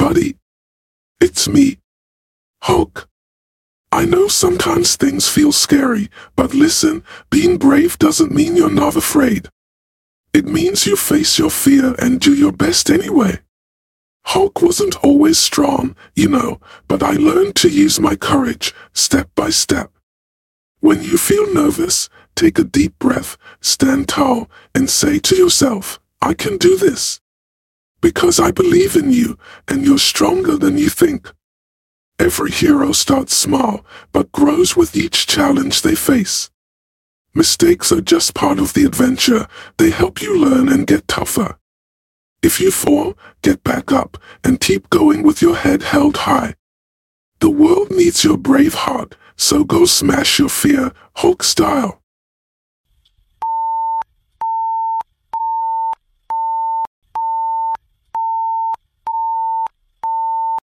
buddy. It's me, Hulk. I know sometimes things feel scary, but listen, being brave doesn't mean you're not afraid. It means you face your fear and do your best anyway. Hulk wasn't always strong, but I learned to use my courage step by step. When you feel nervous, take a deep breath, stand tall, and say to yourself, I can do this. Because I believe in you, and you're stronger than you think. Every hero starts small, but grows with each challenge they face. Mistakes are just part of the adventure. They help you learn and get tougher. If you fall, get back up and keep going with your head held high. The world needs your brave heart, so go smash your fear, Hulk style.